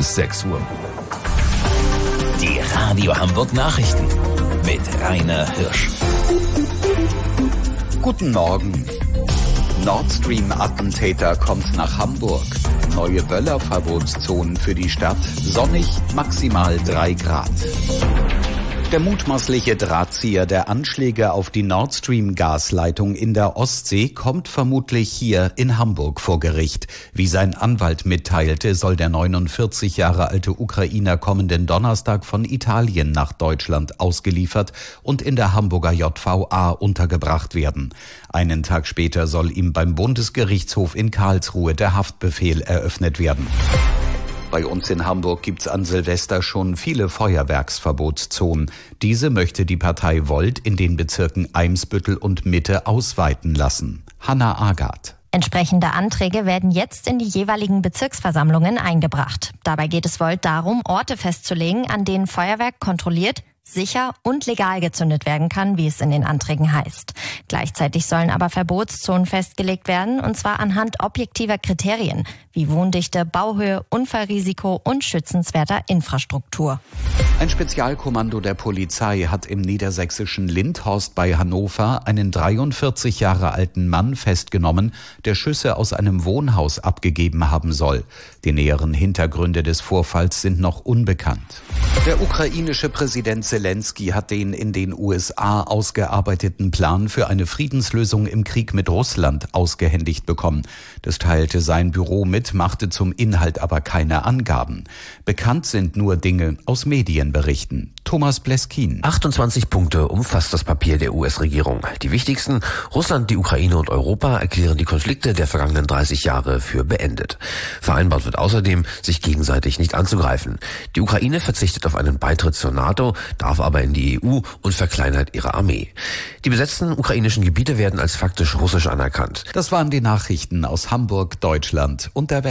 bis 6 Uhr. Die Radio Hamburg Nachrichten mit Rainer Hirsch. Guten Morgen. Nord Stream-Attentäter kommt nach Hamburg. Neue Böllerverbotszonen für die Stadt. Sonnig, maximal 3 Grad. Der mutmaßliche Drahtzieher der Anschläge auf die Nord Stream-Gasleitung in der Ostsee kommt vermutlich hier in Hamburg vor Gericht. Wie sein Anwalt mitteilte, soll der 49 Jahre alte Ukrainer kommenden Donnerstag von Italien nach Deutschland ausgeliefert und in der Hamburger JVA untergebracht werden. Einen Tag später soll ihm beim Bundesgerichtshof in Karlsruhe der Haftbefehl eröffnet werden. Bei uns in Hamburg gibt's an Silvester schon viele Feuerwerksverbotszonen. Diese möchte die Partei Volt in den Bezirken Eimsbüttel und Mitte ausweiten lassen. Hanna Agath. Entsprechende Anträge werden jetzt in die jeweiligen Bezirksversammlungen eingebracht. Dabei geht es Volt darum, Orte festzulegen, an denen Feuerwerk kontrolliert, sicher und legal gezündet werden kann, wie es in den Anträgen heißt. Gleichzeitig sollen aber Verbotszonen festgelegt werden, und zwar anhand objektiver Kriterien wie Wohndichte, Bauhöhe, Unfallrisiko und schützenswerter Infrastruktur. Ein Spezialkommando der Polizei hat im niedersächsischen Lindhorst bei Hannover einen 43 Jahre alten Mann festgenommen, der Schüsse aus einem Wohnhaus abgegeben haben soll. Die näheren Hintergründe des Vorfalls sind noch unbekannt. Der ukrainische Präsident Zelensky hat den in den USA ausgearbeiteten Plan für eine Friedenslösung im Krieg mit Russland ausgehändigt bekommen. Das teilte sein Büro mit, machte zum Inhalt aber keine Angaben. Bekannt sind nur Dinge aus Medienberichten. Thomas Bleskin. 28 Punkte umfasst das Papier der US-Regierung. Die wichtigsten: Russland, die Ukraine und Europa erklären die Konflikte der vergangenen 30 Jahre für beendet. Vereinbart wird außerdem, sich gegenseitig nicht anzugreifen. Die Ukraine verzichtet auf einen Beitritt zur NATO, darf aber in die EU und verkleinert ihre Armee. Die besetzten ukrainischen Gebiete werden als faktisch russisch anerkannt. Das waren die Nachrichten aus Hamburg, Deutschland und der Welt.